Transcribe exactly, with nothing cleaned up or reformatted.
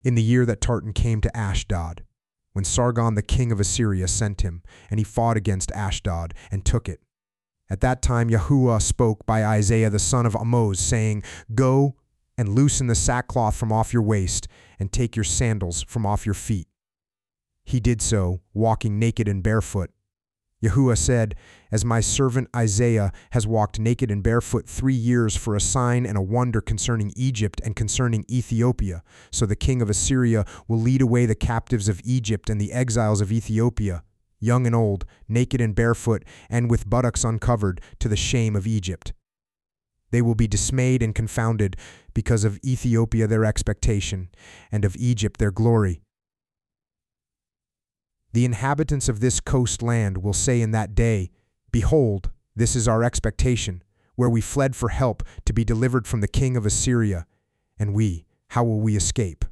in the year that Tartan came to Ashdod, when Sargon the king of Assyria sent him, and he fought against Ashdod and took it. At that time Yahuwah spoke by Isaiah the son of Amoz, saying, Go and loosen the sackcloth from off your waist, and take your sandals from off your feet. He did so, walking naked and barefoot. Yahuwah said, As my servant Isaiah has walked naked and barefoot three years for a sign and a wonder concerning Egypt and concerning Ethiopia, so the king of Assyria will lead away the captives of Egypt and the exiles of Ethiopia, young and old, naked and barefoot, and with buttocks uncovered, to the shame of Egypt. They will be dismayed and confounded because of Ethiopia their expectation, and of Egypt their glory. The inhabitants of this coast land will say in that day, Behold, this is our expectation, where we fled for help to be delivered from the king of Assyria. And we, how will we escape?